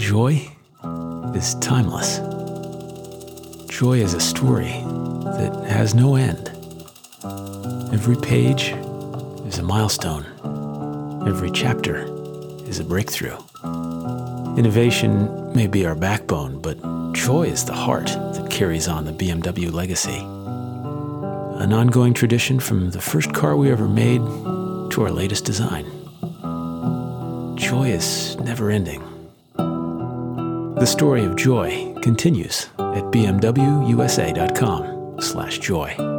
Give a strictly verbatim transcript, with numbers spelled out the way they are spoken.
Joy is timeless. Joy is a story that has no end. Every page is a milestone. Every chapter is a breakthrough. Innovation may be our backbone, but joy is the heart that carries on the B M W legacy. An ongoing tradition from the first car we ever made to our latest design. Joy is never ending. The story of joy continues at b m w u s a dot com slash joy.